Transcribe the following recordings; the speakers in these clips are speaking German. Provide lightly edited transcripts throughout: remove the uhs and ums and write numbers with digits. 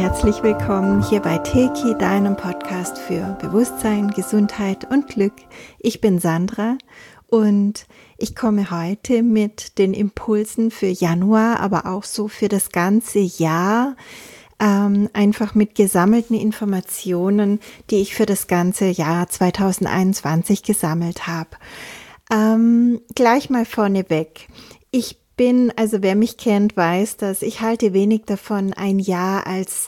herzlich willkommen hier bei Teki, deinem Podcast für Bewusstsein, Gesundheit und Glück. Ich bin Sandra und ich komme heute mit den Impulsen für Januar, aber auch so für das ganze Jahr, einfach mit gesammelten Informationen, die ich für das ganze Jahr 2021 gesammelt habe. Gleich mal vorneweg. Also wer mich kennt, weiß, dass ich halte wenig davon, ein Jahr als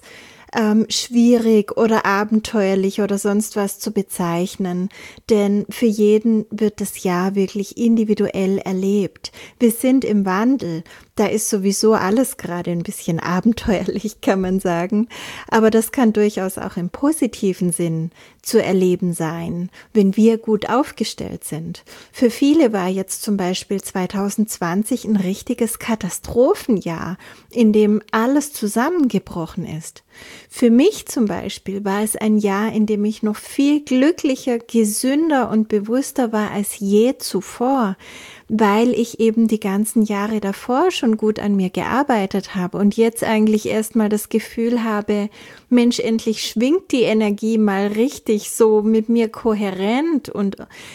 schwierig oder abenteuerlich oder sonst was zu bezeichnen, denn für jeden wird das Jahr wirklich individuell erlebt. Wir sind im Wandel, da ist sowieso alles gerade ein bisschen abenteuerlich, kann man sagen, aber das kann durchaus auch im positiven Sinn zu erleben sein, wenn wir gut aufgestellt sind. Für viele war jetzt zum Beispiel 2020 ein richtiges Katastrophenjahr, in dem alles zusammengebrochen ist. Für mich zum Beispiel war es ein Jahr, in dem ich noch viel glücklicher, gesünder und bewusster war als je zuvor, weil ich eben die ganzen Jahre davor schon gut an mir gearbeitet habe und jetzt eigentlich erstmal das Gefühl habe, Mensch, endlich schwingt die Energie mal richtig so mit mir kohärent und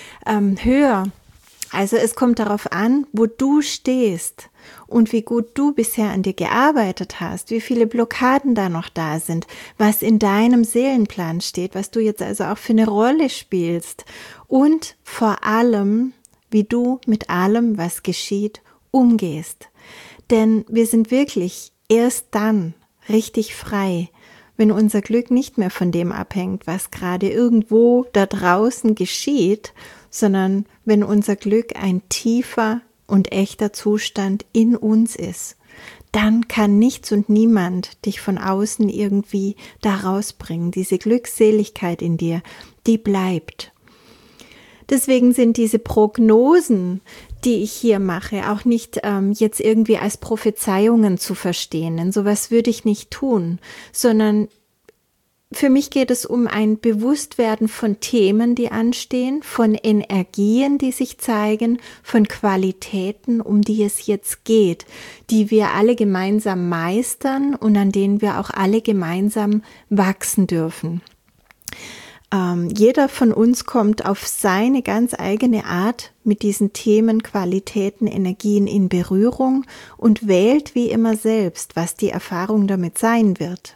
höher. Also es kommt darauf an, wo du stehst und wie gut du bisher an dir gearbeitet hast, wie viele Blockaden da noch da sind, was in deinem Seelenplan steht, was du jetzt also auch für eine Rolle spielst und vor allem, wie du mit allem, was geschieht, umgehst. Denn wir sind wirklich erst dann richtig frei, wenn unser Glück nicht mehr von dem abhängt, was gerade irgendwo da draußen geschieht, sondern wenn unser Glück ein tiefer und echter Zustand in uns ist. Dann kann nichts und niemand dich von außen irgendwie da rausbringen. Diese Glückseligkeit in dir, die bleibt. Deswegen sind diese Prognosen, die ich hier mache, auch nicht jetzt irgendwie als Prophezeiungen zu verstehen. Denn sowas würde ich nicht tun, sondern für mich geht es um ein Bewusstwerden von Themen, die anstehen, von Energien, die sich zeigen, von Qualitäten, um die es jetzt geht, die wir alle gemeinsam meistern und an denen wir auch alle gemeinsam wachsen dürfen. Jeder von uns kommt auf seine ganz eigene Art mit diesen Themen, Qualitäten, Energien in Berührung und wählt wie immer selbst, was die Erfahrung damit sein wird.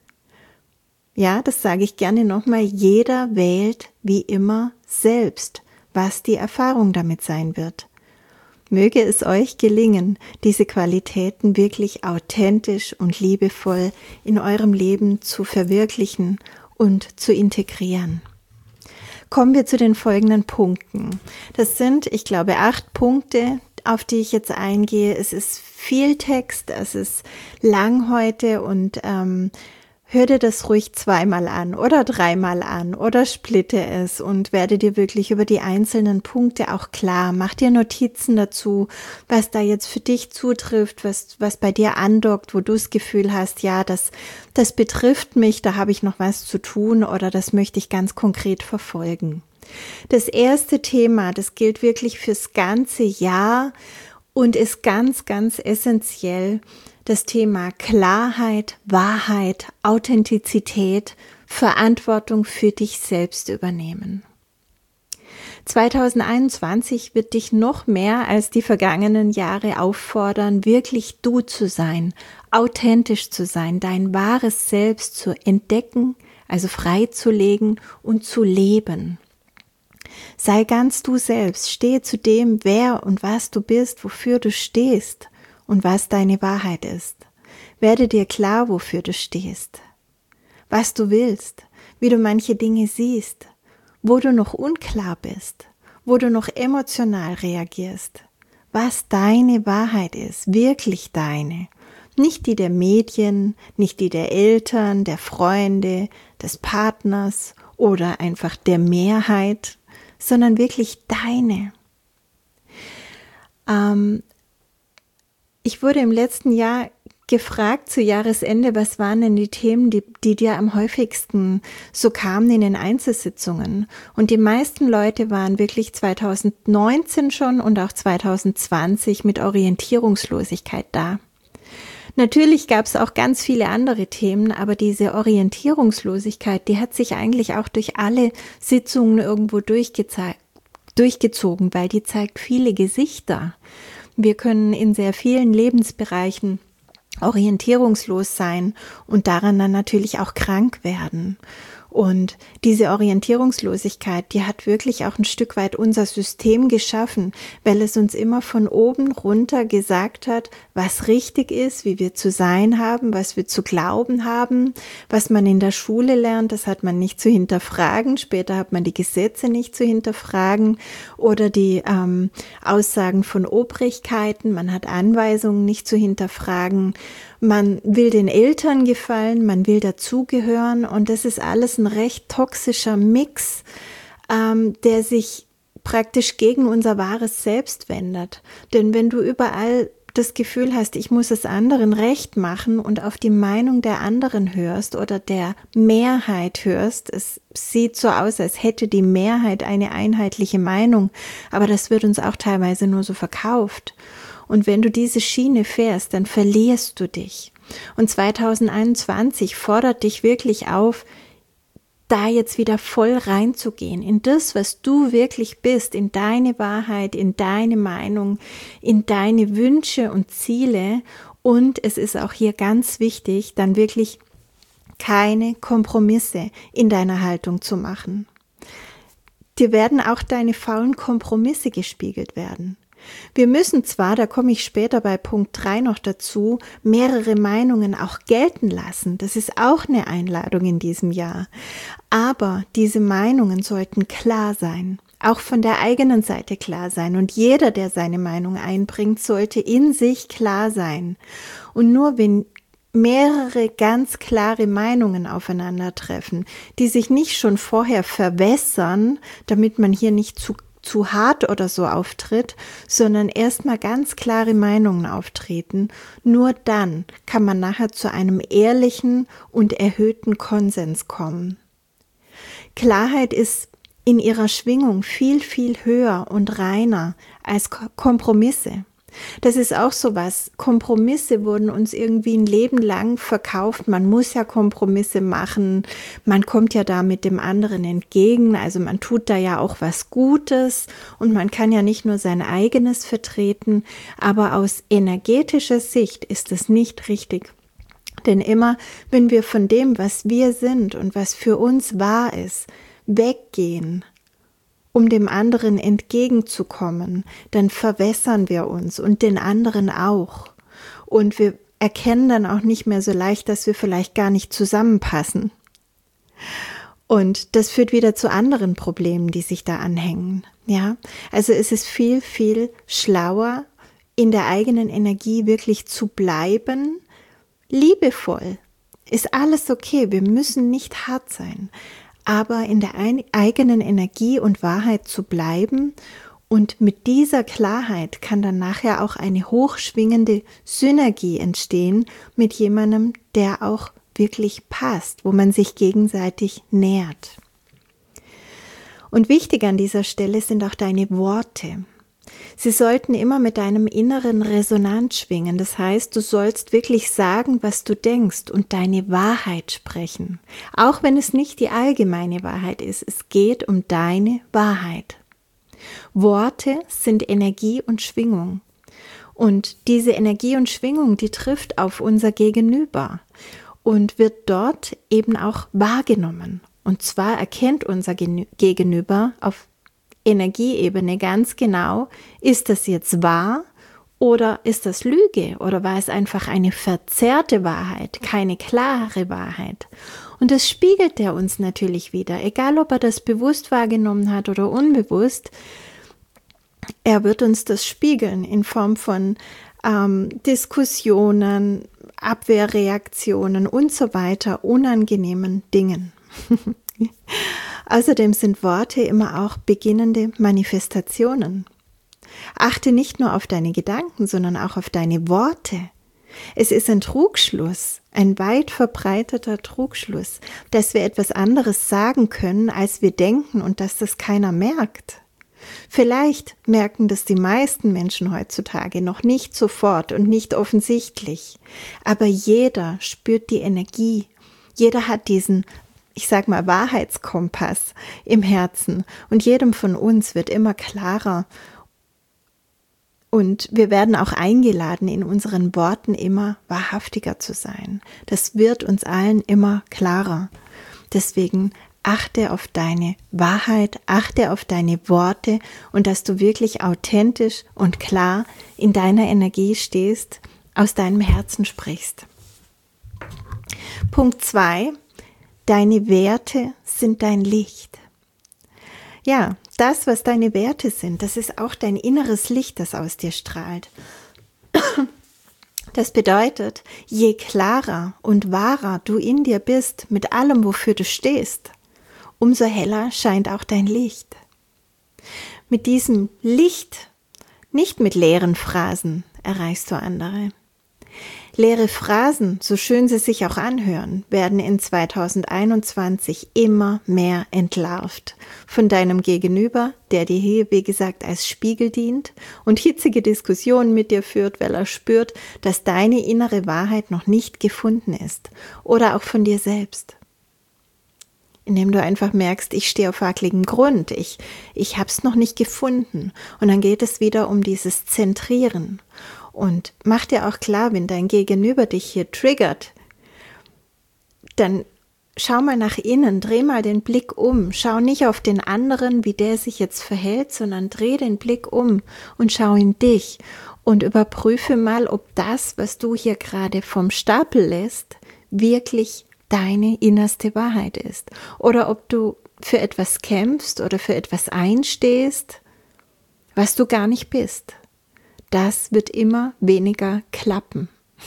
Ja, das sage ich gerne nochmal, jeder wählt wie immer selbst, was die Erfahrung damit sein wird. Möge es euch gelingen, diese Qualitäten wirklich authentisch und liebevoll in eurem Leben zu verwirklichen und zu integrieren. Kommen wir zu den folgenden Punkten. Das sind, ich glaube, 8 Punkte, auf die ich jetzt eingehe. Es ist viel Text, es ist lang heute und hör dir das ruhig 2-mal an oder 3-mal an oder splitte es und werde dir wirklich über die einzelnen Punkte auch klar. Mach dir Notizen dazu, was da jetzt für dich zutrifft, was bei dir andockt, wo du das Gefühl hast, ja, das betrifft mich, da habe ich noch was zu tun oder das möchte ich ganz konkret verfolgen. Das erste Thema, das gilt wirklich fürs ganze Jahr und ist ganz, ganz essentiell. Das Thema Klarheit, Wahrheit, Authentizität, Verantwortung für dich selbst übernehmen. 2021 wird dich noch mehr als die vergangenen Jahre auffordern, wirklich du zu sein, authentisch zu sein, dein wahres Selbst zu entdecken, also freizulegen und zu leben. Sei ganz du selbst, stehe zu dem, wer und was du bist, wofür du stehst. Und was deine Wahrheit ist. Werde dir klar, wofür du stehst, was du willst, wie du manche Dinge siehst, wo du noch unklar bist, wo du noch emotional reagierst, was deine Wahrheit ist, wirklich deine, nicht die der Medien, nicht die der Eltern, der Freunde, des Partners oder einfach der Mehrheit, sondern wirklich deine. Ich wurde im letzten Jahr gefragt zu Jahresende, was waren denn die Themen, die dir am häufigsten so kamen in den Einzelsitzungen. Und die meisten Leute waren wirklich 2019 schon und auch 2020 mit Orientierungslosigkeit da. Natürlich gab es auch ganz viele andere Themen, aber diese Orientierungslosigkeit, die hat sich eigentlich auch durch alle Sitzungen irgendwo durchgezogen, weil die zeigt viele Gesichter. Wir können in sehr vielen Lebensbereichen orientierungslos sein und daran dann natürlich auch krank werden. Und diese Orientierungslosigkeit, die hat wirklich auch ein Stück weit unser System geschaffen, weil es uns immer von oben runter gesagt hat, was richtig ist, wie wir zu sein haben, was wir zu glauben haben, was man in der Schule lernt, das hat man nicht zu hinterfragen, später hat man die Gesetze nicht zu hinterfragen oder die Aussagen von Obrigkeiten, man hat Anweisungen nicht zu hinterfragen. Man will den Eltern gefallen, man will dazugehören und das ist alles ein recht toxischer Mix, der sich praktisch gegen unser wahres Selbst wendet. Denn wenn du überall das Gefühl hast, ich muss es anderen recht machen und auf die Meinung der anderen hörst oder der Mehrheit hörst, es sieht so aus, als hätte die Mehrheit eine einheitliche Meinung, aber das wird uns auch teilweise nur so verkauft. Und wenn du diese Schiene fährst, dann verlierst du dich. Und 2021 fordert dich wirklich auf, da jetzt wieder voll reinzugehen, in das, was du wirklich bist, in deine Wahrheit, in deine Meinung, in deine Wünsche und Ziele. Und es ist auch hier ganz wichtig, dann wirklich keine Kompromisse in deiner Haltung zu machen. Dir werden auch deine faulen Kompromisse gespiegelt werden. Wir müssen zwar, da komme ich später bei Punkt 3 noch dazu, mehrere Meinungen auch gelten lassen. Das ist auch eine Einladung in diesem Jahr. Aber diese Meinungen sollten klar sein, auch von der eigenen Seite klar sein. Und jeder, der seine Meinung einbringt, sollte in sich klar sein. Und nur wenn mehrere ganz klare Meinungen aufeinandertreffen, die sich nicht schon vorher verwässern, damit man hier nicht zu hart oder so auftritt, sondern erstmal ganz klare Meinungen auftreten. Nur dann kann man nachher zu einem ehrlichen und erhöhten Konsens kommen. Klarheit ist in ihrer Schwingung viel, viel höher und reiner als Kompromisse. Das ist auch sowas. Kompromisse wurden uns irgendwie ein Leben lang verkauft. Man muss ja Kompromisse machen. Man kommt ja da mit dem anderen entgegen. Also man tut da ja auch was Gutes und man kann ja nicht nur sein eigenes vertreten. Aber aus energetischer Sicht ist es nicht richtig. Denn immer, wenn wir von dem, was wir sind und was für uns wahr ist, weggehen, um dem anderen entgegenzukommen, dann verwässern wir uns und den anderen auch. Und wir erkennen dann auch nicht mehr so leicht, dass wir vielleicht gar nicht zusammenpassen. Und das führt wieder zu anderen Problemen, die sich da anhängen. Ja, also es ist viel, viel schlauer, in der eigenen Energie wirklich zu bleiben, liebevoll. Ist alles okay, wir müssen nicht hart sein. Aber in der eigenen Energie und Wahrheit zu bleiben und mit dieser Klarheit kann dann nachher auch eine hochschwingende Synergie entstehen mit jemandem, der auch wirklich passt, wo man sich gegenseitig nährt. Und wichtig an dieser Stelle sind auch deine Worte. Sie sollten immer mit deinem inneren Resonanz schwingen. Das heißt, du sollst wirklich sagen, was du denkst und deine Wahrheit sprechen. Auch wenn es nicht die allgemeine Wahrheit ist. Es geht um deine Wahrheit. Worte sind Energie und Schwingung. Und diese Energie und Schwingung, die trifft auf unser Gegenüber und wird dort eben auch wahrgenommen. Und zwar erkennt unser Gegenüber auf Energieebene ganz genau, ist das jetzt wahr oder ist das Lüge oder war es einfach eine verzerrte Wahrheit, keine klare Wahrheit. Und das spiegelt er uns natürlich wieder, egal ob er das bewusst wahrgenommen hat oder unbewusst, er wird uns das spiegeln in Form von Diskussionen, Abwehrreaktionen und so weiter, unangenehmen Dingen. Außerdem sind Worte immer auch beginnende Manifestationen. Achte nicht nur auf deine Gedanken, sondern auch auf deine Worte. Es ist ein Trugschluss, ein weit verbreiteter Trugschluss, dass wir etwas anderes sagen können, als wir denken und dass das keiner merkt. Vielleicht merken das die meisten Menschen heutzutage noch nicht sofort und nicht offensichtlich, aber jeder spürt die Energie. Jeder hat diesen, ich sag mal, Wahrheitskompass im Herzen und jedem von uns wird immer klarer. Und wir werden auch eingeladen, in unseren Worten immer wahrhaftiger zu sein. Das wird uns allen immer klarer. Deswegen achte auf deine Wahrheit, achte auf deine Worte und dass du wirklich authentisch und klar in deiner Energie stehst, aus deinem Herzen sprichst. Punkt 2, deine Werte sind dein Licht. Ja, das, was deine Werte sind, das ist auch dein inneres Licht, das aus dir strahlt. Das bedeutet, je klarer und wahrer du in dir bist mit allem, wofür du stehst, umso heller scheint auch dein Licht. Mit diesem Licht, nicht mit leeren Phrasen, erreichst du andere. Leere Phrasen, so schön sie sich auch anhören, werden in 2021 immer mehr entlarvt von deinem Gegenüber, der dir hier, wie gesagt, als Spiegel dient und hitzige Diskussionen mit dir führt, weil er spürt, dass deine innere Wahrheit noch nicht gefunden ist oder auch von dir selbst. Indem du einfach merkst, ich stehe auf wackeligem Grund, ich habe es noch nicht gefunden. Und dann geht es wieder um dieses Zentrieren. Und mach dir auch klar, wenn dein Gegenüber dich hier triggert, dann schau mal nach innen, dreh mal den Blick um. Schau nicht auf den anderen, wie der sich jetzt verhält, sondern dreh den Blick um und schau in dich. Und überprüfe mal, ob das, was du hier gerade vom Stapel lässt, wirklich deine innerste Wahrheit ist. Oder ob du für etwas kämpfst oder für etwas einstehst, was du gar nicht bist. Das wird immer weniger klappen.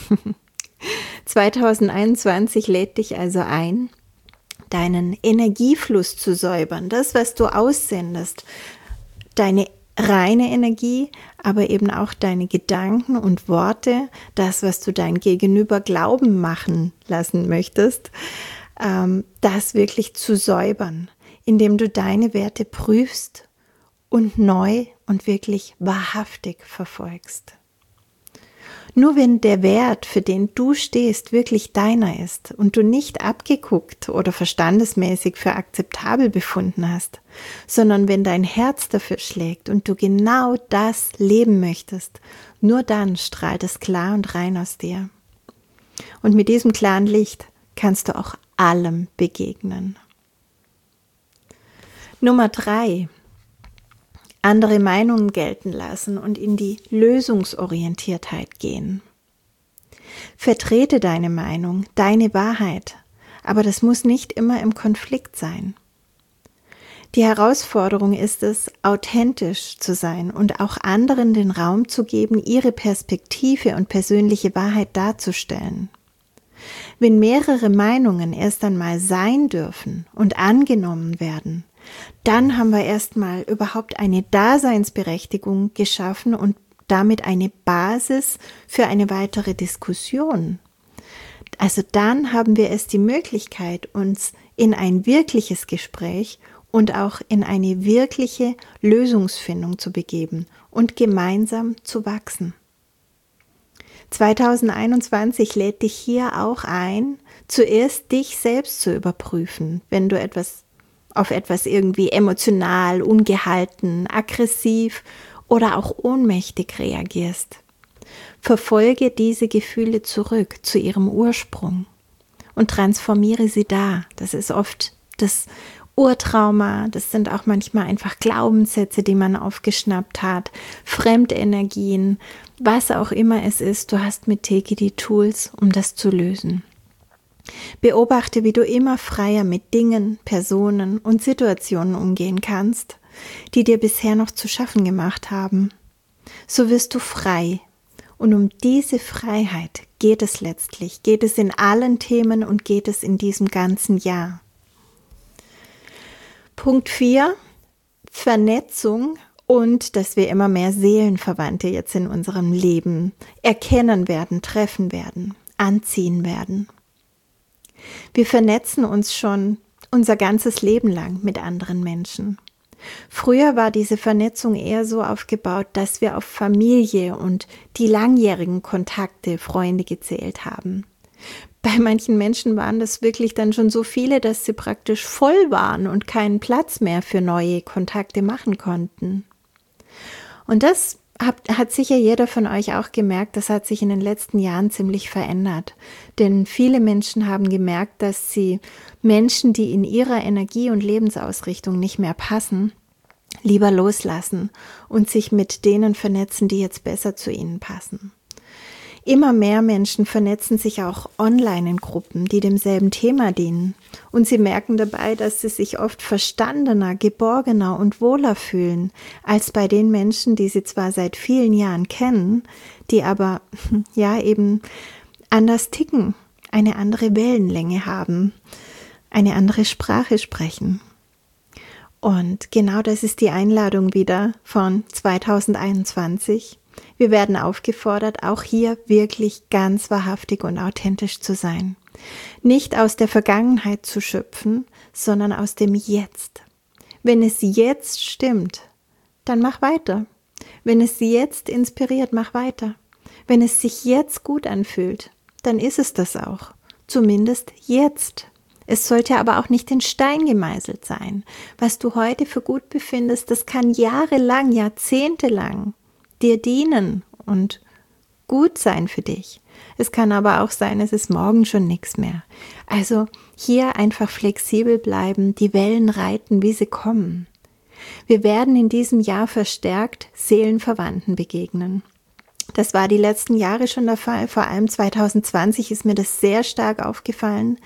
2021 lädt dich also ein, deinen Energiefluss zu säubern, das, was du aussendest, deine reine Energie, aber eben auch deine Gedanken und Worte, das, was du dein Gegenüber glauben machen lassen möchtest, das wirklich zu säubern, indem du deine Werte prüfst und neu und wirklich wahrhaftig verfolgst. Nur wenn der Wert, für den du stehst, wirklich deiner ist und du nicht abgeguckt oder verstandesmäßig für akzeptabel befunden hast, sondern wenn dein Herz dafür schlägt und du genau das leben möchtest, nur dann strahlt es klar und rein aus dir. Und mit diesem klaren Licht kannst du auch allem begegnen. Nummer 3. Andere Meinungen gelten lassen und in die Lösungsorientiertheit gehen. Vertrete deine Meinung, deine Wahrheit, aber das muss nicht immer im Konflikt sein. Die Herausforderung ist es, authentisch zu sein und auch anderen den Raum zu geben, ihre Perspektive und persönliche Wahrheit darzustellen. Wenn mehrere Meinungen erst einmal sein dürfen und angenommen werden, dann haben wir erstmal überhaupt eine Daseinsberechtigung geschaffen und damit eine Basis für eine weitere Diskussion. Also dann haben wir es die Möglichkeit, uns in ein wirkliches Gespräch und auch in eine wirkliche Lösungsfindung zu begeben und gemeinsam zu wachsen. 2021 lädt dich hier auch ein, zuerst dich selbst zu überprüfen, wenn du auf etwas irgendwie emotional, ungehalten, aggressiv oder auch ohnmächtig reagierst. Verfolge diese Gefühle zurück zu ihrem Ursprung und transformiere sie da. Das ist oft das Urtrauma, das sind auch manchmal einfach Glaubenssätze, die man aufgeschnappt hat, Fremdenergien, was auch immer es ist. Du hast mit Teki die Tools, um das zu lösen. Beobachte, wie du immer freier mit Dingen, Personen und Situationen umgehen kannst, die dir bisher noch zu schaffen gemacht haben. So wirst du frei. Und um diese Freiheit geht es letztlich, geht es in allen Themen und geht es in diesem ganzen Jahr. Punkt 4, Vernetzung und dass wir immer mehr Seelenverwandte jetzt in unserem Leben erkennen werden, treffen werden, anziehen werden. Wir vernetzen uns schon unser ganzes Leben lang mit anderen Menschen. Früher war diese Vernetzung eher so aufgebaut, dass wir auf Familie und die langjährigen Kontakte, Freunde gezählt haben. Bei manchen Menschen waren das wirklich dann schon so viele, dass sie praktisch voll waren und keinen Platz mehr für neue Kontakte machen konnten. Und das hat sicher jeder von euch auch gemerkt, das hat sich in den letzten Jahren ziemlich verändert. Denn viele Menschen haben gemerkt, dass sie Menschen, die in ihrer Energie- und Lebensausrichtung nicht mehr passen, lieber loslassen und sich mit denen vernetzen, die jetzt besser zu ihnen passen. Immer mehr Menschen vernetzen sich auch online in Gruppen, die demselben Thema dienen. Und sie merken dabei, dass sie sich oft verstandener, geborgener und wohler fühlen, als bei den Menschen, die sie zwar seit vielen Jahren kennen, die aber ja eben anders ticken, eine andere Wellenlänge haben, eine andere Sprache sprechen. Und genau das ist die Einladung wieder von 2021. Wir werden aufgefordert, auch hier wirklich ganz wahrhaftig und authentisch zu sein. Nicht aus der Vergangenheit zu schöpfen, sondern aus dem Jetzt. Wenn es jetzt stimmt, dann mach weiter. Wenn es jetzt inspiriert, mach weiter. Wenn es sich jetzt gut anfühlt, dann ist es das auch. Zumindest jetzt. Es sollte aber auch nicht in Stein gemeißelt sein. Was du heute für gut befindest, das kann jahrelang, jahrzehntelang dir dienen und gut sein für dich. Es kann aber auch sein, es ist morgen schon nichts mehr. Also hier einfach flexibel bleiben, die Wellen reiten, wie sie kommen. Wir werden in diesem Jahr verstärkt Seelenverwandten begegnen. Das war die letzten Jahre schon der Fall, vor allem 2020 ist mir das sehr stark aufgefallen.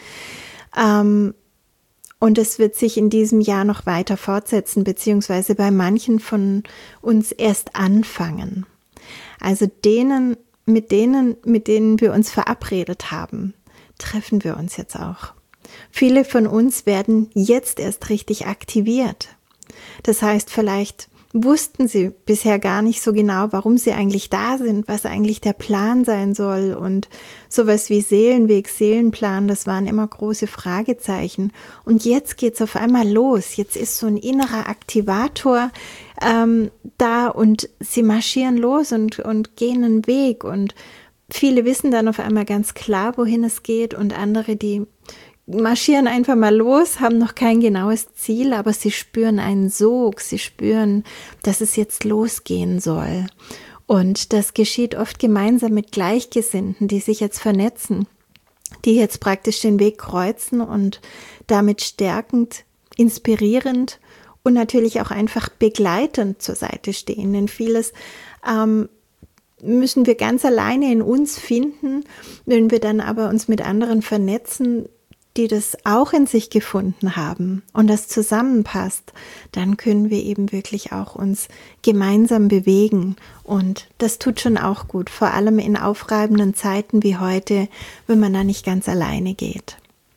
Und es wird sich in diesem Jahr noch weiter fortsetzen, beziehungsweise bei manchen von uns erst anfangen. Also mit denen wir uns verabredet haben, treffen wir uns jetzt auch. Viele von uns werden jetzt erst richtig aktiviert. Das heißt, vielleicht wussten sie bisher gar nicht so genau, warum sie eigentlich da sind, was eigentlich der Plan sein soll und sowas wie Seelenweg, Seelenplan, das waren immer große Fragezeichen. Und jetzt geht's auf einmal los. Jetzt ist so ein innerer Aktivator da und sie marschieren los und gehen einen Weg und viele wissen dann auf einmal ganz klar, wohin es geht und andere, die marschieren einfach mal los, haben noch kein genaues Ziel, aber sie spüren einen Sog, sie spüren, dass es jetzt losgehen soll. Und das geschieht oft gemeinsam mit Gleichgesinnten, die sich jetzt vernetzen, die jetzt praktisch den Weg kreuzen und damit stärkend, inspirierend und natürlich auch einfach begleitend zur Seite stehen. Denn vieles müssen wir ganz alleine in uns finden, wenn wir dann aber uns mit anderen vernetzen, die das auch in sich gefunden haben und das zusammenpasst, dann können wir eben wirklich auch uns gemeinsam bewegen und das tut schon auch gut, vor allem in aufreibenden Zeiten wie heute, wenn man da nicht ganz alleine geht.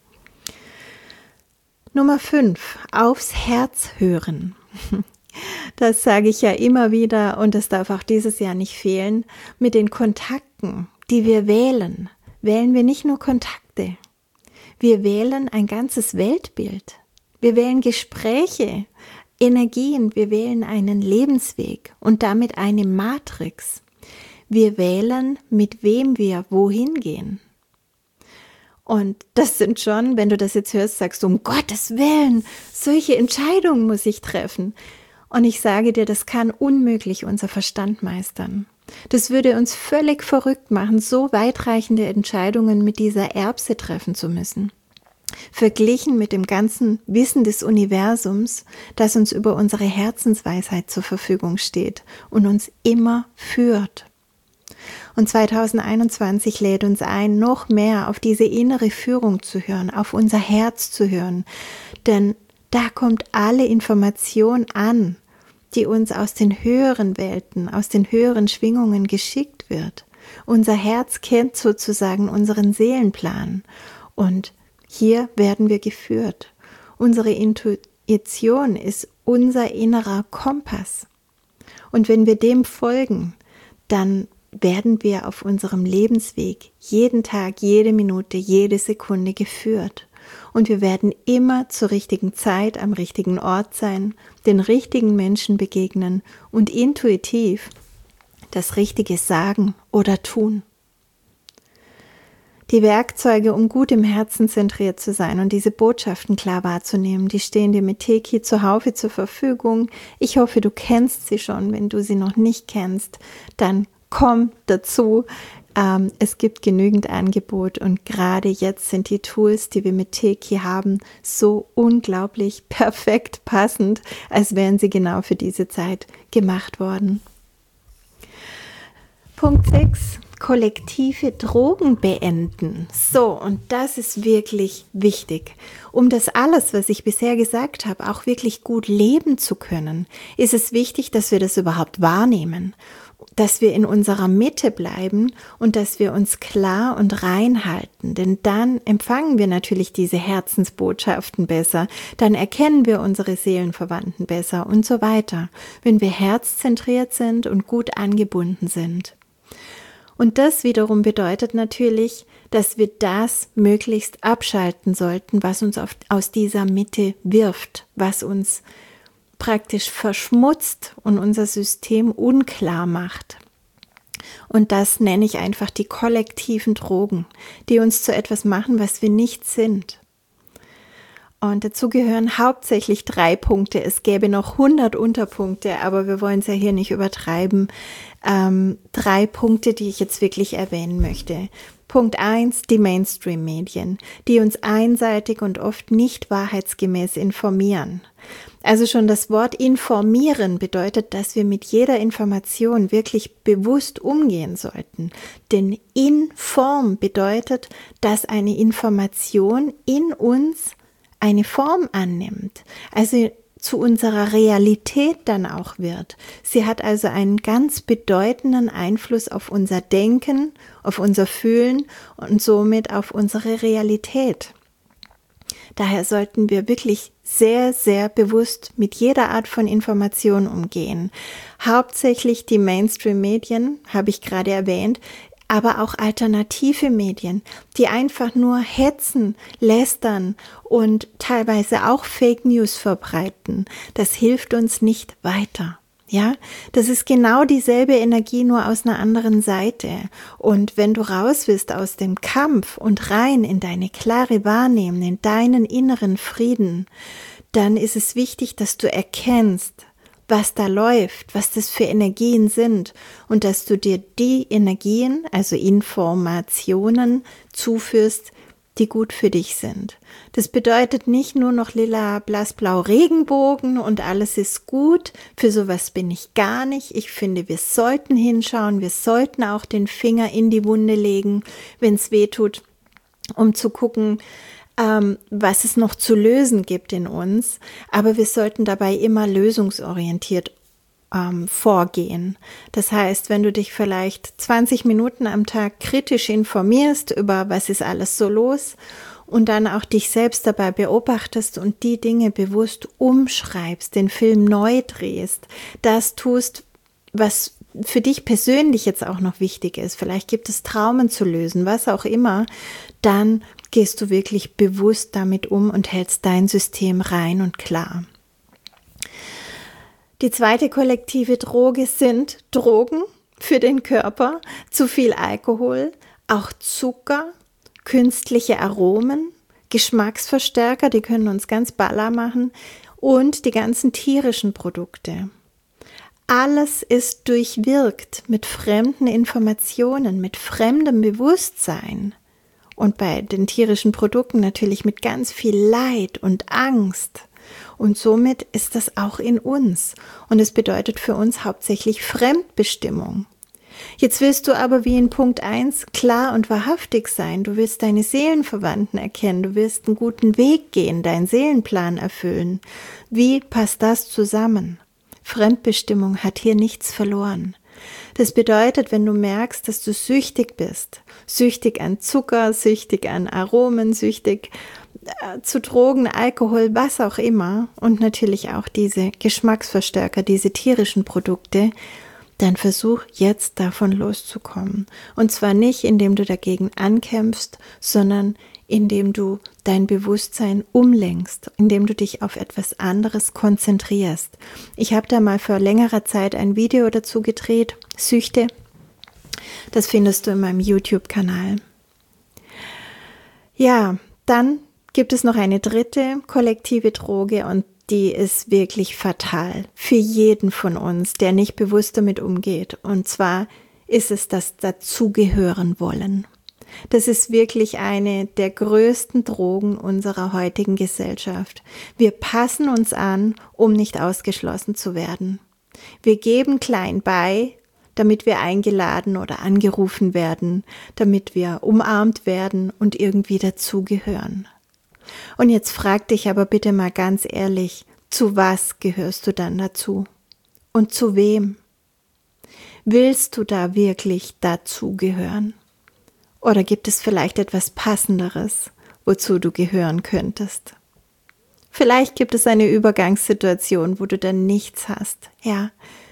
Nummer 5, aufs Herz hören. Das sage ich ja immer wieder und das darf auch dieses Jahr nicht fehlen. Mit den Kontakten, die wir wählen, wählen wir nicht nur Kontakte. Wir wählen ein ganzes Weltbild. Wir wählen Gespräche, Energien, wir wählen einen Lebensweg und damit eine Matrix. Wir wählen, mit wem wir wohin gehen. Und das sind schon, wenn du das jetzt hörst, sagst du, um Gottes Willen, solche Entscheidungen muss ich treffen. Und ich sage dir, das kann unmöglich unser Verstand meistern. Das würde uns völlig verrückt machen, so weitreichende Entscheidungen mit dieser Erbse treffen zu müssen. Verglichen mit dem ganzen Wissen des Universums, das uns über unsere Herzensweisheit zur Verfügung steht und uns immer führt. Und 2021 lädt uns ein, noch mehr auf diese innere Führung zu hören, auf unser Herz zu hören, denn da kommt alle Information an, die uns aus den höheren Welten, aus den höheren Schwingungen geschickt wird. Unser Herz kennt sozusagen unseren Seelenplan und hier werden wir geführt. Unsere Intuition ist unser innerer Kompass. Und wenn wir dem folgen, dann werden wir auf unserem Lebensweg jeden Tag, jede Minute, jede Sekunde geführt. und wir werden immer zur richtigen Zeit am richtigen Ort sein, den richtigen Menschen begegnen und intuitiv das Richtige sagen oder tun. Die Werkzeuge, um gut im Herzen zentriert zu sein und diese Botschaften klar wahrzunehmen, die stehen dir mit Teki zuhaufe zur Verfügung. Ich hoffe, du kennst sie schon. Wenn du sie noch nicht kennst, dann komm dazu. Es gibt genügend Angebot und gerade jetzt sind die Tools, die wir mit Teki haben, so unglaublich perfekt passend, als wären sie genau für diese Zeit gemacht worden. Punkt 6. Kollektive Drogen beenden. So, und das ist wirklich wichtig. Um das alles, was ich bisher gesagt habe, auch wirklich gut leben zu können, ist es wichtig, dass wir das überhaupt wahrnehmen, dass wir in unserer Mitte bleiben und dass wir uns klar und rein halten. Denn dann empfangen wir natürlich diese Herzensbotschaften besser, dann erkennen wir unsere Seelenverwandten besser und so weiter, wenn wir herzzentriert sind und gut angebunden sind. Und das wiederum bedeutet natürlich, dass wir das möglichst abschalten sollten, was uns aus dieser Mitte wirft, was uns praktisch verschmutzt und unser System unklar macht. Und das nenne ich einfach die kollektiven Drogen, die uns zu etwas machen, was wir nicht sind. Und dazu gehören hauptsächlich 3 Punkte. Es gäbe noch 100 Unterpunkte, aber wir wollen es ja hier nicht übertreiben. 3 Punkte, die ich jetzt wirklich erwähnen möchte. Punkt 1, die Mainstream-Medien, die uns einseitig und oft nicht wahrheitsgemäß informieren. Also schon das Wort informieren bedeutet, dass wir mit jeder Information wirklich bewusst umgehen sollten. Denn Inform bedeutet, dass eine Information in uns eine Form annimmt, also zu unserer Realität dann auch wird. Sie hat also einen ganz bedeutenden Einfluss auf unser Denken, auf unser Fühlen und somit auf unsere Realität. Daher sollten wir wirklich sehr, sehr bewusst mit jeder Art von Information umgehen. Hauptsächlich die Mainstream-Medien, habe ich gerade erwähnt, aber auch alternative Medien, die einfach nur hetzen, lästern und teilweise auch Fake News verbreiten. Das hilft uns nicht weiter. Ja, das ist genau dieselbe Energie, nur aus einer anderen Seite. Und wenn du raus willst aus dem Kampf und rein in deine klare Wahrnehmung, in deinen inneren Frieden, dann ist es wichtig, dass du erkennst, was da läuft, was das für Energien sind und dass du dir die Energien, also Informationen zuführst, die gut für dich sind. Das bedeutet nicht nur noch lila, blass, blau, Regenbogen und alles ist gut. Für sowas bin ich gar nicht. Ich finde, wir sollten hinschauen, wir sollten auch den Finger in die Wunde legen, wenn es weh tut, um zu gucken, was es noch zu lösen gibt in uns, aber wir sollten dabei immer lösungsorientiert vorgehen. Das heißt, wenn du dich vielleicht 20 Minuten am Tag kritisch informierst über was ist alles so los und dann auch dich selbst dabei beobachtest und die Dinge bewusst umschreibst, den Film neu drehst, das tust, was für dich persönlich jetzt auch noch wichtig ist, vielleicht gibt es Traumen zu lösen, was auch immer, dann gehst du wirklich bewusst damit um und hältst dein System rein und klar. Die zweite kollektive Droge sind Drogen für den Körper, zu viel Alkohol, auch Zucker, künstliche Aromen, Geschmacksverstärker, die können uns ganz balla machen und die ganzen tierischen Produkte. Alles ist durchwirkt mit fremden Informationen, mit fremdem Bewusstsein. Und bei den tierischen Produkten natürlich mit ganz viel Leid und Angst. Und somit ist das auch in uns. Und es bedeutet für uns hauptsächlich Fremdbestimmung. Jetzt willst du aber wie in Punkt 1 klar und wahrhaftig sein. Du willst deine Seelenverwandten erkennen. Du willst einen guten Weg gehen, deinen Seelenplan erfüllen. Wie passt das zusammen? Fremdbestimmung hat hier nichts verloren. Das bedeutet, wenn du merkst, dass du süchtig bist, süchtig an Zucker, süchtig an Aromen, süchtig zu Drogen, Alkohol, was auch immer und natürlich auch diese Geschmacksverstärker, diese tierischen Produkte, dann versuch jetzt davon loszukommen. Und zwar nicht, indem du dagegen ankämpfst, sondern indem du dein Bewusstsein umlenkst, indem du dich auf etwas anderes konzentrierst. Ich habe da mal vor längerer Zeit ein Video dazu gedreht, Süchte. Das findest du in meinem YouTube-Kanal. Ja, dann gibt es noch eine dritte kollektive Droge und die ist wirklich fatal für jeden von uns, der nicht bewusst damit umgeht. Und zwar ist es das Dazugehören wollen. Das ist wirklich eine der größten Drogen unserer heutigen Gesellschaft. Wir passen uns an, um nicht ausgeschlossen zu werden. Wir geben klein bei, damit wir eingeladen oder angerufen werden, damit wir umarmt werden und irgendwie dazugehören. Und jetzt frag dich aber bitte mal ganz ehrlich, zu was gehörst du dann dazu? Und zu wem? Willst du da wirklich dazugehören? Oder gibt es vielleicht etwas Passenderes, wozu du gehören könntest? Vielleicht gibt es eine Übergangssituation, wo du dann nichts hast, ja.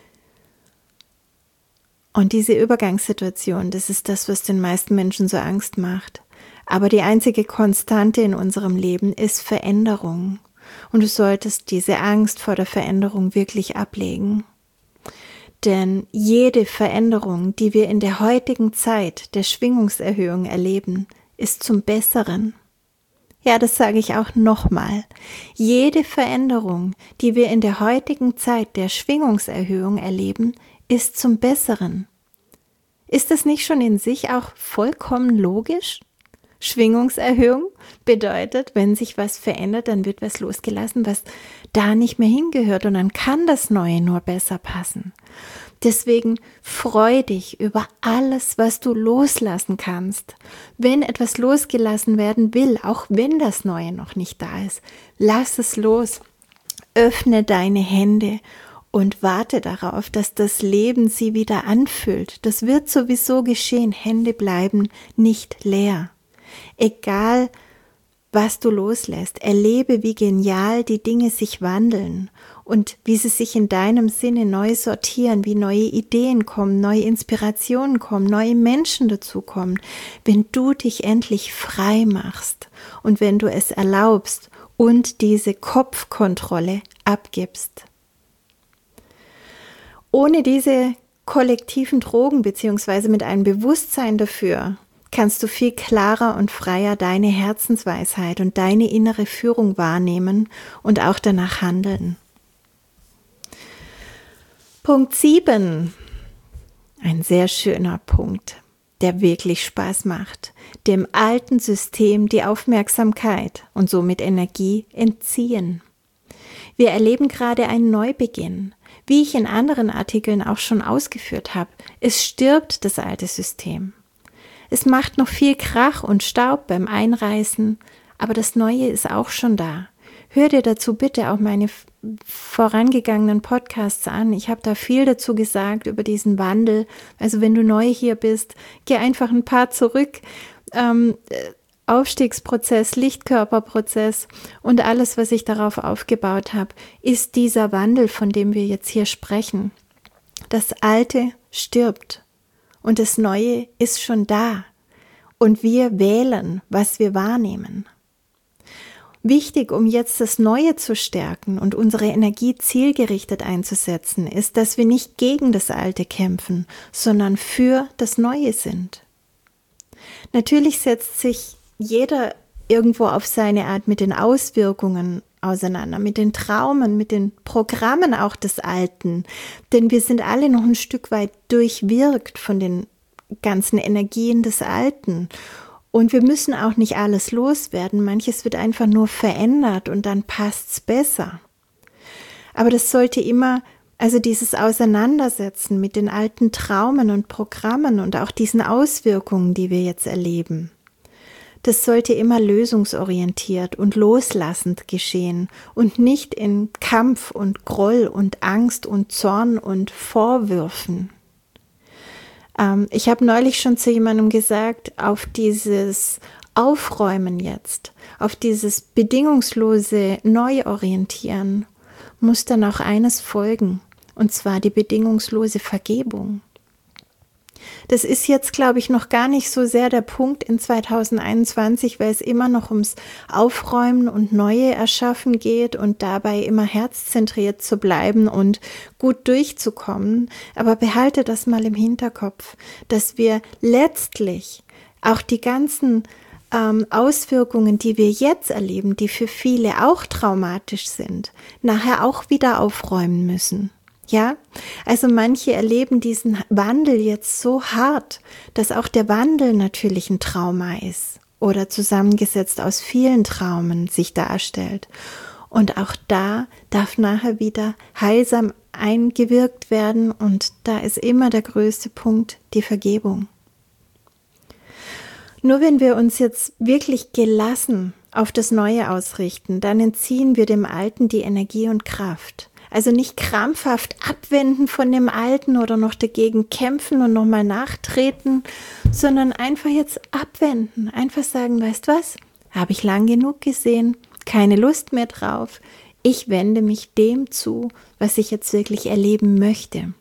Und diese Übergangssituation, das ist das, was den meisten Menschen so Angst macht. Aber die einzige Konstante in unserem Leben ist Veränderung. Und du solltest diese Angst vor der Veränderung wirklich ablegen. Denn jede Veränderung, die wir in der heutigen Zeit der Schwingungserhöhung erleben, ist zum Besseren. Ja, das sage ich auch nochmal. Jede Veränderung, die wir in der heutigen Zeit der Schwingungserhöhung erleben, ist zum Besseren. Ist das nicht schon in sich auch vollkommen logisch? Schwingungserhöhung bedeutet, wenn sich was verändert, dann wird was losgelassen, was da nicht mehr hingehört und dann kann das Neue nur besser passen. Deswegen freu dich über alles, was du loslassen kannst. Wenn etwas losgelassen werden will, auch wenn das Neue noch nicht da ist, lass es los. Öffne deine Hände und warte darauf, dass das Leben sie wieder anfüllt. Das wird sowieso geschehen. Hände bleiben nicht leer. Egal, was du loslässt, erlebe, wie genial die Dinge sich wandeln und wie sie sich in deinem Sinne neu sortieren, wie neue Ideen kommen, neue Inspirationen kommen, neue Menschen dazukommen, wenn du dich endlich frei machst und wenn du es erlaubst und diese Kopfkontrolle abgibst. Ohne diese kollektiven Drogen beziehungsweise mit einem Bewusstsein dafür kannst du viel klarer und freier deine Herzensweisheit und deine innere Führung wahrnehmen und auch danach handeln. Punkt 7. Ein sehr schöner Punkt, der wirklich Spaß macht. Dem alten System die Aufmerksamkeit und somit Energie entziehen. Wir erleben gerade einen Neubeginn. Wie ich in anderen Artikeln auch schon ausgeführt habe, es stirbt das alte System. Es macht noch viel Krach und Staub beim Einreißen, aber das Neue ist auch schon da. Hör dir dazu bitte auch meine vorangegangenen Podcasts an. Ich habe da viel dazu gesagt über diesen Wandel. Also wenn du neu hier bist, geh einfach ein paar zurück. Aufstiegsprozess, Lichtkörperprozess und alles, was ich darauf aufgebaut habe, ist dieser Wandel, von dem wir jetzt hier sprechen. Das Alte stirbt. Und das Neue ist schon da. Und wir wählen, was wir wahrnehmen. Wichtig, um jetzt das Neue zu stärken und unsere Energie zielgerichtet einzusetzen, ist, dass wir nicht gegen das Alte kämpfen, sondern für das Neue sind. Natürlich setzt sich jeder irgendwo auf seine Art mit den Auswirkungen auseinander, mit den Traumen, mit den Programmen auch des Alten. Denn wir sind alle noch ein Stück weit durchwirkt von den ganzen Energien des Alten. Und wir müssen auch nicht alles loswerden. Manches wird einfach nur verändert und dann passt's besser. Aber das sollte immer, also dieses Auseinandersetzen mit den alten Traumen und Programmen und auch diesen Auswirkungen, die wir jetzt erleben, das sollte immer lösungsorientiert und loslassend geschehen und nicht in Kampf und Groll und Angst und Zorn und Vorwürfen. Ich habe neulich schon zu jemandem gesagt, auf dieses Aufräumen jetzt, auf dieses bedingungslose Neuorientieren muss dann auch eines folgen, und zwar die bedingungslose Vergebung. Das ist jetzt, glaube ich, noch gar nicht so sehr der Punkt in 2021, weil es immer noch ums Aufräumen und Neue erschaffen geht und dabei immer herzzentriert zu bleiben und gut durchzukommen. Aber behalte das mal im Hinterkopf, dass wir letztlich auch die ganzen Auswirkungen, die wir jetzt erleben, die für viele auch traumatisch sind, nachher auch wieder aufräumen müssen. Ja, also manche erleben diesen Wandel jetzt so hart, dass auch der Wandel natürlich ein Trauma ist oder zusammengesetzt aus vielen Traumen sich darstellt. Und auch da darf nachher wieder heilsam eingewirkt werden und da ist immer der größte Punkt die Vergebung. Nur wenn wir uns jetzt wirklich gelassen auf das Neue ausrichten, dann entziehen wir dem Alten die Energie und Kraft. Also nicht krampfhaft abwenden von dem Alten oder noch dagegen kämpfen und nochmal nachtreten, sondern einfach jetzt abwenden. Einfach sagen, weißt was, habe ich lang genug gesehen, keine Lust mehr drauf. Ich wende mich dem zu, was ich jetzt wirklich erleben möchte.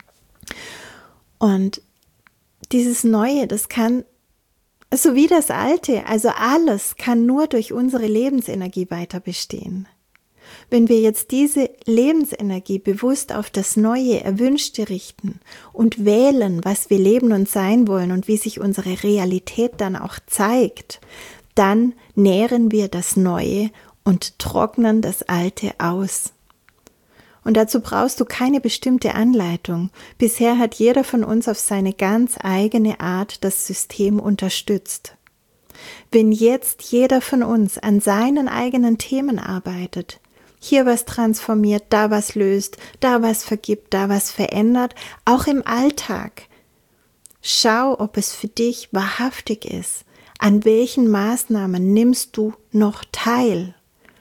Und dieses Neue, das kann, so wie das Alte, also alles kann nur durch unsere Lebensenergie weiter bestehen. Wenn wir jetzt diese Lebensenergie bewusst auf das Neue, Erwünschte richten und wählen, was wir leben und sein wollen und wie sich unsere Realität dann auch zeigt, dann nähren wir das Neue und trocknen das Alte aus. Und dazu brauchst du keine bestimmte Anleitung. Bisher hat jeder von uns auf seine ganz eigene Art das System unterstützt. Wenn jetzt jeder von uns an seinen eigenen Themen arbeitet, hier was transformiert, da was löst, da was vergibt, da was verändert, auch im Alltag. Schau, ob es für dich wahrhaftig ist. An welchen Maßnahmen nimmst du noch teil?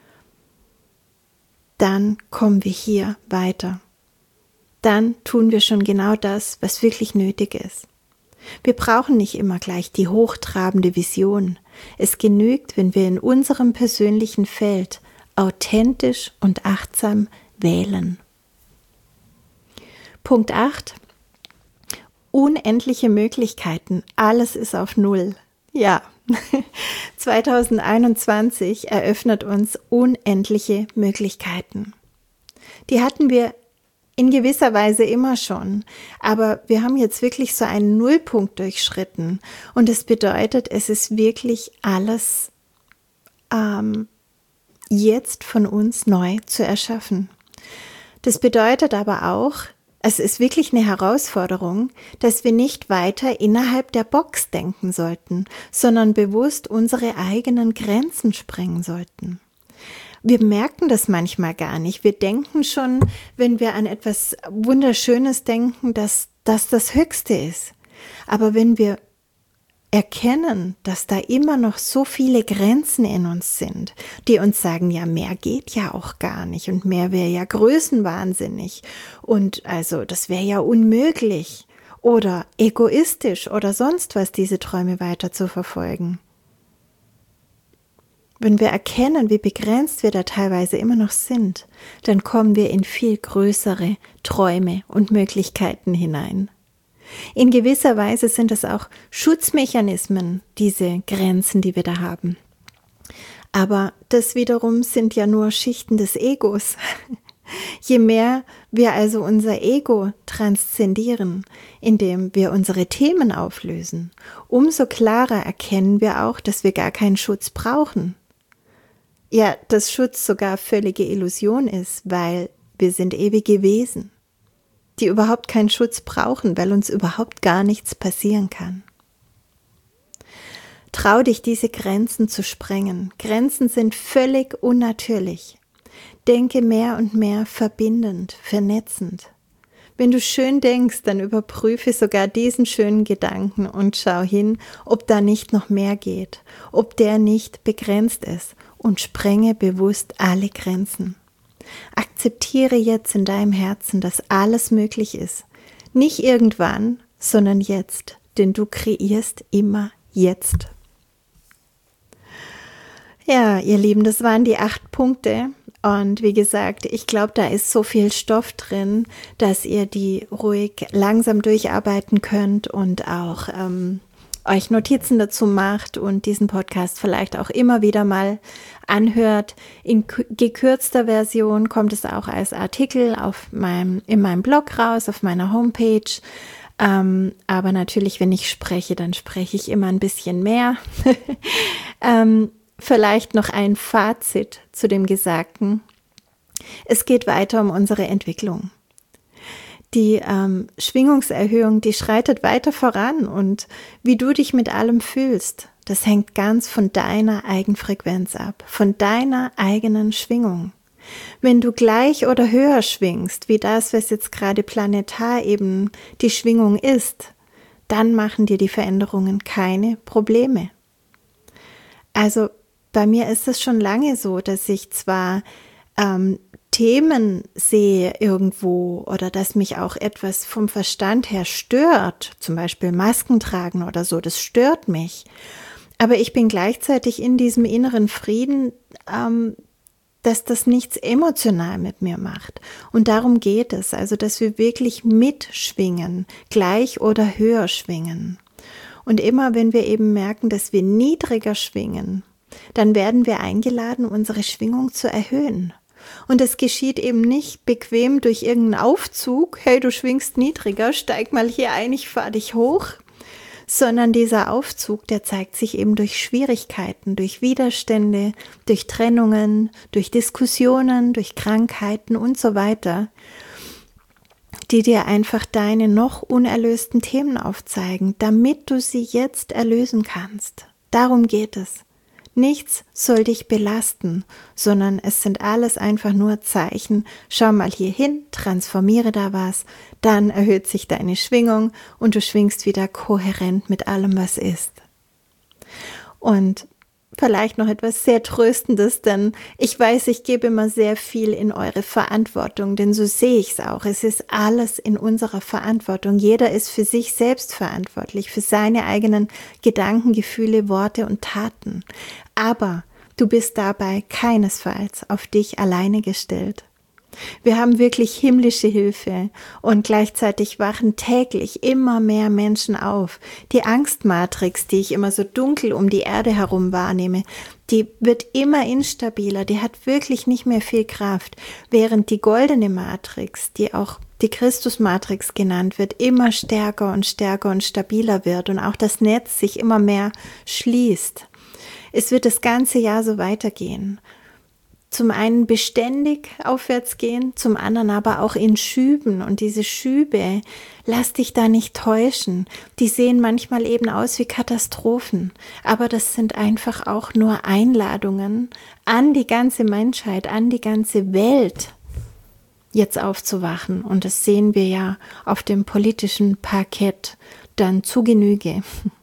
Dann kommen wir hier weiter. Dann tun wir schon genau das, was wirklich nötig ist. Wir brauchen nicht immer gleich die hochtrabende Vision. Es genügt, wenn wir in unserem persönlichen Feld authentisch und achtsam wählen. Punkt 8. Unendliche Möglichkeiten. Alles ist auf Null. Ja, 2021 eröffnet uns unendliche Möglichkeiten. Die hatten wir in gewisser Weise immer schon, aber wir haben jetzt wirklich so einen Nullpunkt durchschritten und es bedeutet, es ist wirklich alles jetzt von uns neu zu erschaffen. Das bedeutet aber auch, es ist wirklich eine Herausforderung, dass wir nicht weiter innerhalb der Box denken sollten, sondern bewusst unsere eigenen Grenzen sprengen sollten. Wir merken das manchmal gar nicht. Wir denken schon, wenn wir an etwas Wunderschönes denken, dass das das Höchste ist. Aber wenn wir erkennen, dass da immer noch so viele Grenzen in uns sind, die uns sagen, ja, mehr geht ja auch gar nicht und mehr wäre ja größenwahnsinnig und also das wäre ja unmöglich oder egoistisch oder sonst was, diese Träume weiter zu verfolgen. Wenn wir erkennen, wie begrenzt wir da teilweise immer noch sind, dann kommen wir in viel größere Träume und Möglichkeiten hinein. In gewisser Weise sind es auch Schutzmechanismen, diese Grenzen, die wir da haben. Aber das wiederum sind ja nur Schichten des Egos. Je mehr wir also unser Ego transzendieren, indem wir unsere Themen auflösen, umso klarer erkennen wir auch, dass wir gar keinen Schutz brauchen. Ja, dass Schutz sogar völlige Illusion ist, weil wir sind ewige Wesen, die überhaupt keinen Schutz brauchen, weil uns überhaupt gar nichts passieren kann. Trau dich, diese Grenzen zu sprengen. Grenzen sind völlig unnatürlich. Denke mehr und mehr verbindend, vernetzend. Wenn du schön denkst, dann überprüfe sogar diesen schönen Gedanken und schau hin, ob da nicht noch mehr geht, ob der nicht begrenzt ist und sprenge bewusst alle Grenzen. Akzeptiere jetzt in deinem Herzen, dass alles möglich ist. Nicht irgendwann, sondern jetzt, denn du kreierst immer jetzt. Ja, ihr Lieben, das waren die 8 Punkte. Und wie gesagt, ich glaube, da ist so viel Stoff drin, dass ihr die ruhig langsam durcharbeiten könnt und auch euch Notizen dazu macht und diesen Podcast vielleicht auch immer wieder mal anhört. In gekürzter Version kommt es auch als Artikel in meinem Blog raus, auf meiner Homepage. Aber natürlich, wenn ich spreche, dann spreche ich immer ein bisschen mehr. Vielleicht noch ein Fazit zu dem Gesagten. Es geht weiter um unsere Entwicklung. Die Schwingungserhöhung, die schreitet weiter voran und wie du dich mit allem fühlst, das hängt ganz von deiner Eigenfrequenz ab, von deiner eigenen Schwingung. Wenn du gleich oder höher schwingst, wie das, was jetzt gerade planetar eben die Schwingung ist, dann machen dir die Veränderungen keine Probleme. Also bei mir ist es schon lange so, dass ich zwar Themen sehe irgendwo oder dass mich auch etwas vom Verstand her stört, zum Beispiel Masken tragen oder so, das stört mich. Aber ich bin gleichzeitig in diesem inneren Frieden, dass das nichts emotional mit mir macht. Und darum geht es, also dass wir wirklich mitschwingen, gleich oder höher schwingen. Und immer wenn wir eben merken, dass wir niedriger schwingen, dann werden wir eingeladen, unsere Schwingung zu erhöhen. Und es geschieht eben nicht bequem durch irgendeinen Aufzug, hey, du schwingst niedriger, steig mal hier ein, ich fahr dich hoch, sondern dieser Aufzug, der zeigt sich eben durch Schwierigkeiten, durch Widerstände, durch Trennungen, durch Diskussionen, durch Krankheiten und so weiter, die dir einfach deine noch unerlösten Themen aufzeigen, damit du sie jetzt erlösen kannst. Darum geht es. Nichts soll dich belasten, sondern es sind alles einfach nur Zeichen. Schau mal hier hin, transformiere da was, dann erhöht sich deine Schwingung und du schwingst wieder kohärent mit allem, was ist. Und vielleicht noch etwas sehr Tröstendes, denn ich weiß, ich gebe immer sehr viel in eure Verantwortung, denn so sehe ich es auch. Es ist alles in unserer Verantwortung. Jeder ist für sich selbst verantwortlich, für seine eigenen Gedanken, Gefühle, Worte und Taten. Aber du bist dabei keinesfalls auf dich alleine gestellt. Wir haben wirklich himmlische Hilfe und gleichzeitig wachen täglich immer mehr Menschen auf. Die Angstmatrix, die ich immer so dunkel um die Erde herum wahrnehme, die wird immer instabiler, die hat wirklich nicht mehr viel Kraft, während die goldene Matrix, die auch die Christusmatrix genannt wird, immer stärker und stärker und stabiler wird und auch das Netz sich immer mehr schließt. Es wird das ganze Jahr so weitergehen. Zum einen beständig aufwärts gehen, zum anderen aber auch in Schüben. Und diese Schübe, lass dich da nicht täuschen. Die sehen manchmal eben aus wie Katastrophen. Aber das sind einfach auch nur Einladungen an die ganze Menschheit, an die ganze Welt, jetzt aufzuwachen. Und das sehen wir ja auf dem politischen Parkett dann zu Genüge.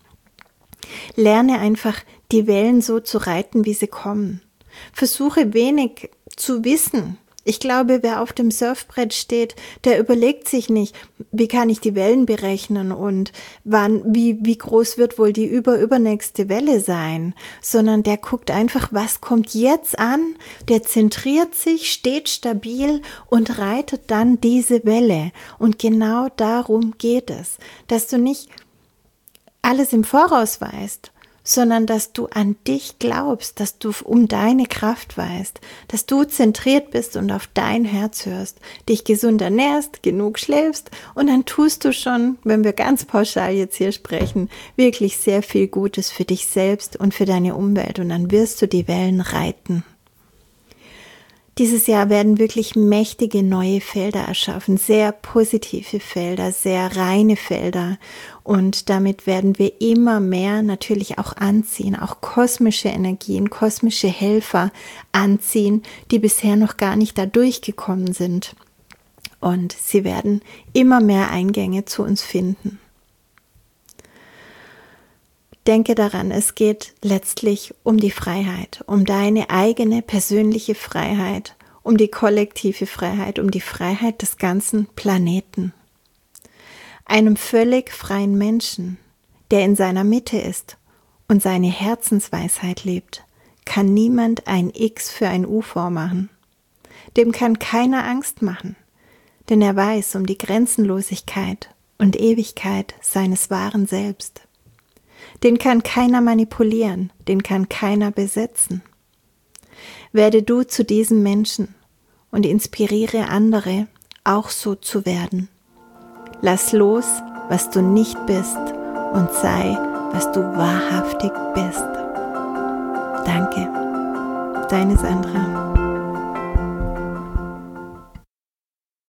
Lerne einfach, die Wellen so zu reiten, wie sie kommen. Versuche wenig zu wissen. Ich glaube, wer auf dem Surfbrett steht, der überlegt sich nicht, wie kann ich die Wellen berechnen und wie groß wird wohl die übernächste Welle sein, sondern der guckt einfach, was kommt jetzt an, der zentriert sich, steht stabil und reitet dann diese Welle. Und genau darum geht es, dass du nicht alles im Voraus weißt, sondern dass du an dich glaubst, dass du um deine Kraft weißt, dass du zentriert bist und auf dein Herz hörst, dich gesund ernährst, genug schläfst und dann tust du schon, wenn wir ganz pauschal jetzt hier sprechen, wirklich sehr viel Gutes für dich selbst und für deine Umwelt und dann wirst du die Wellen reiten. Dieses Jahr werden wirklich mächtige neue Felder erschaffen, sehr positive Felder, sehr reine Felder und damit werden wir immer mehr natürlich auch anziehen, auch kosmische Energien, kosmische Helfer anziehen, die bisher noch gar nicht da durchgekommen sind und sie werden immer mehr Eingänge zu uns finden. Denke daran, es geht letztlich um die Freiheit, um deine eigene persönliche Freiheit, um die kollektive Freiheit, um die Freiheit des ganzen Planeten. Einem völlig freien Menschen, der in seiner Mitte ist und seine Herzensweisheit lebt, kann niemand ein X für ein U vormachen. Dem kann keiner Angst machen, denn er weiß um die Grenzenlosigkeit und Ewigkeit seines wahren Selbst. Den kann keiner manipulieren, den kann keiner besetzen. Werde du zu diesem Menschen und inspiriere andere, auch so zu werden. Lass los, was du nicht bist, und sei, was du wahrhaftig bist. Danke, deine Sandra.